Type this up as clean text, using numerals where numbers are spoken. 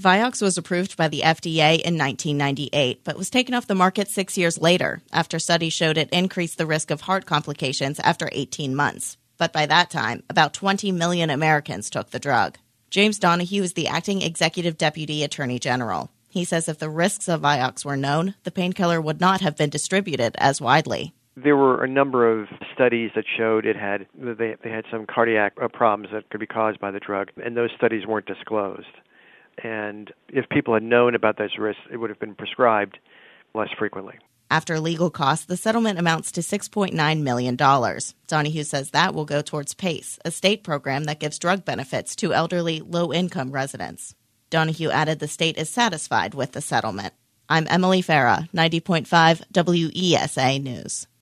Vioxx was approved by the FDA in 1998, but was taken off the market 6 years later after studies showed it increased the risk of heart complications after 18 months. But by that time, about 20 million Americans took the drug. James Donahue is the acting executive deputy attorney general. He says if the risks of Vioxx were known, the painkiller would not have been distributed as widely. There were a number of studies that showed they had some cardiac problems that could be caused by the drug, and those studies weren't disclosed. And if people had known about those risks, it would have been prescribed less frequently. After legal costs, the settlement amounts to $6.9 million. Donahue says that will go towards PACE, a state program that gives drug benefits to elderly, low-income residents. Donahue added the state is satisfied with the settlement. I'm Emily Farah, 90.5 WESA News.